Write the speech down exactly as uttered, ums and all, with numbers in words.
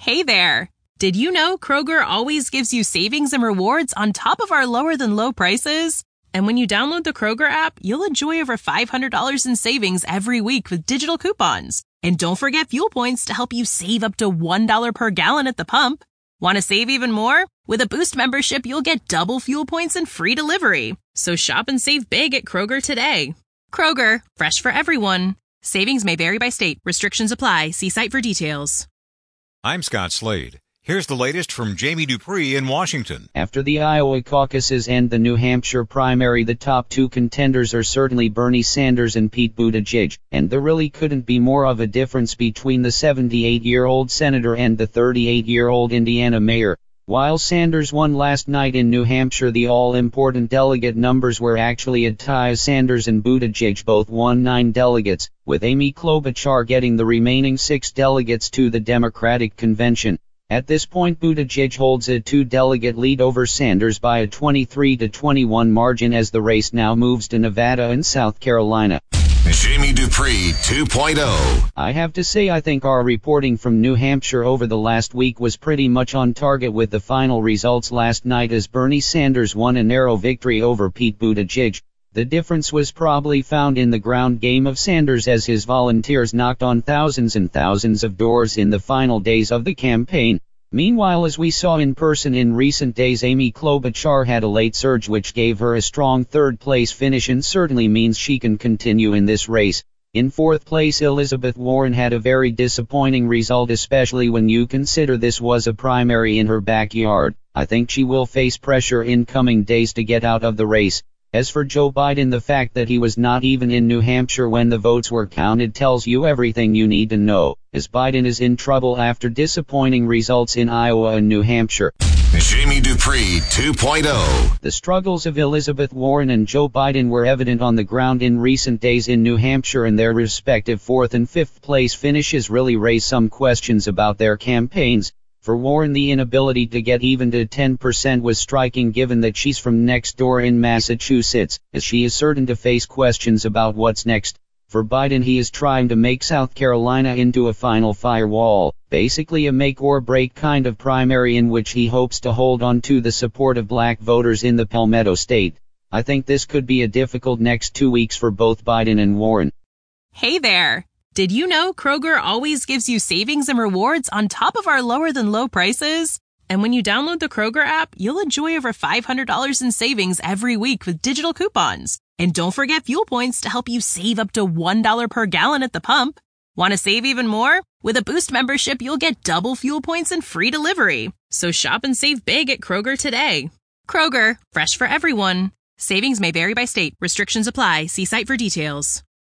Hey there! Did you know Kroger always gives you savings and rewards on top of our lower-than-low prices? And when you download the Kroger app, you'll enjoy over five hundred dollars in savings every week with digital coupons. And don't forget fuel points to help you save up to one dollar per gallon at the pump. Want to save even more? With a Boost membership, you'll get double fuel points and free delivery. So shop and save big at Kroger today. Kroger, fresh for everyone. Savings may vary by state. Restrictions apply. See site for details. I'm Scott Slade. Here's the latest from Jamie Dupree in Washington. After the Iowa caucuses and the New Hampshire primary, the top two contenders are certainly Bernie Sanders and Pete Buttigieg, and there really couldn't be more of a difference between the seventy-eight-year-old senator and the thirty-eight-year-old Indiana mayor. While Sanders won last night in New Hampshire, the all-important delegate numbers were actually a tie. Sanders and Buttigieg both won nine delegates, with Amy Klobuchar getting the remaining six delegates to the Democratic convention. At this point, Buttigieg holds a two-delegate lead over Sanders by a twenty-three to twenty-one margin as the race now moves to Nevada and South Carolina. Jamie Dupree two point oh. I have to say I think our reporting from New Hampshire over the last week was pretty much on target with the final results last night, as Bernie Sanders won a narrow victory over Pete Buttigieg. The difference was probably found in the ground game of Sanders, as his volunteers knocked on thousands and thousands of doors in the final days of the campaign. Meanwhile, as we saw in person in recent days, Amy Klobuchar had a late surge which gave her a strong third-place finish and certainly means she can continue in this race. In fourth place, Elizabeth Warren had a very disappointing result, especially when you consider this was a primary in her backyard. I think she will face pressure in coming days to get out of the race. As for Joe Biden, the fact that he was not even in New Hampshire when the votes were counted tells you everything you need to know, as Biden is in trouble after disappointing results in Iowa and New Hampshire. Jamie Dupree two point oh. The struggles of Elizabeth Warren and Joe Biden were evident on the ground in recent days in New Hampshire, and their respective fourth and fifth place finishes really raise some questions about their campaigns. For Warren, the inability to get even to ten percent was striking, given that she's from next door in Massachusetts, as she is certain to face questions about what's next. For Biden, he is trying to make South Carolina into a final firewall, basically a make-or-break kind of primary in which he hopes to hold on to the support of black voters in the Palmetto State. I think this could be a difficult next two weeks for both Biden and Warren. Hey there! Did you know Kroger always gives you savings and rewards on top of our lower-than-low prices? And when you download the Kroger app, you'll enjoy over five hundred dollars in savings every week with digital coupons. And don't forget fuel points to help you save up to one dollar per gallon at the pump. Want to save even more? With a Boost membership, you'll get double fuel points and free delivery. So shop and save big at Kroger today. Kroger, fresh for everyone. Savings may vary by state. Restrictions apply. See site for details.